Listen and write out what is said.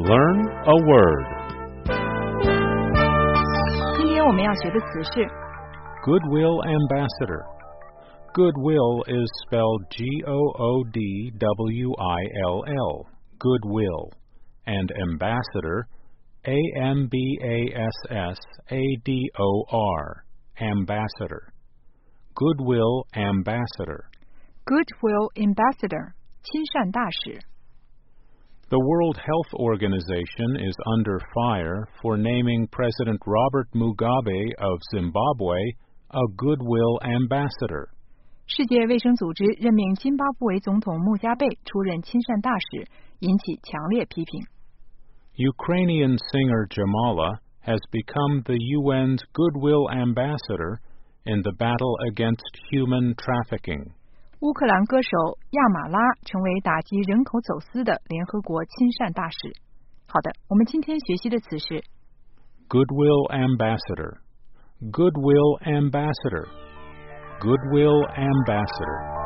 Learn a word. 今天我们要学的词是 Goodwill ambassador. Goodwill is spelled Goodwill, goodwill, and ambassador, ambassador, ambassador. Goodwill ambassador. Goodwill Ambassador 亲善大使。 The World Health Organization is under fire for naming President Robert Mugabe of Zimbabwe a Goodwill Ambassador. 世界卫生组织任命津巴布韦总统穆加贝出任亲善大使，引起强烈批评。 Ukrainian singer Jamala has become the UN's Goodwill Ambassador in the battle against human trafficking. 乌克兰歌手亚马拉成为打击人口走私的联合国亲善大使。好的，我们今天学习的词是 Goodwill ambassador. Goodwill ambassador. Goodwill ambassador.